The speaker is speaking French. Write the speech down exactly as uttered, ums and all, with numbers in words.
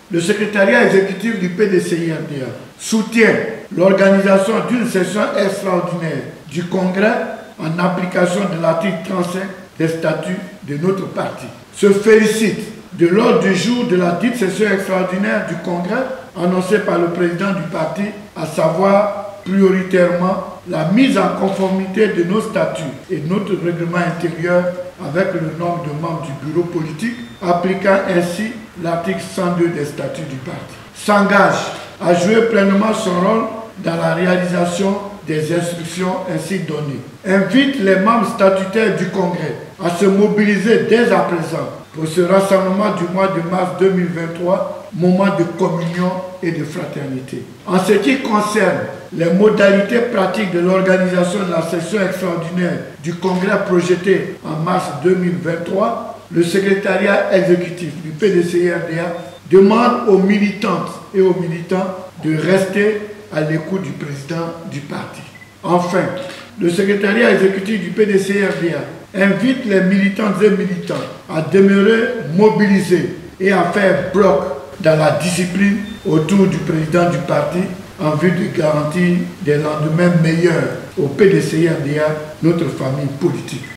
Le secrétariat exécutif du P D C I R D A soutient l'organisation d'une session extraordinaire du Congrès en application de l'article trente-cinq des statuts de notre parti. Se félicite de l'ordre du jour de la dite session extraordinaire du Congrès annoncée par le président du parti, à savoir prioritairement la mise en conformité de nos statuts et notre règlement intérieur avec le nombre de membres du bureau politique, appliquant ainsi l'article cent deux des statuts du parti. S'engage à jouer pleinement son rôle dans la réalisation des instructions ainsi données. Invite les membres statutaires du Congrès à se mobiliser dès à présent pour ce rassemblement du mois de mars deux mille vingt-trois, moment de communion et de fraternité. En ce qui concerne les modalités pratiques de l'organisation de la session extraordinaire du Congrès projetée en mars deux mille vingt-trois, le secrétariat exécutif du P D C I R D A demande aux militantes et aux militants de rester à l'écoute du président du parti. Enfin, le secrétariat exécutif du P D C I R D A invite les militantes et militants à demeurer mobilisés et à faire bloc dans la discipline autour du président du parti en vue de garantir des lendemains meilleurs au P D C I R D A, notre famille politique.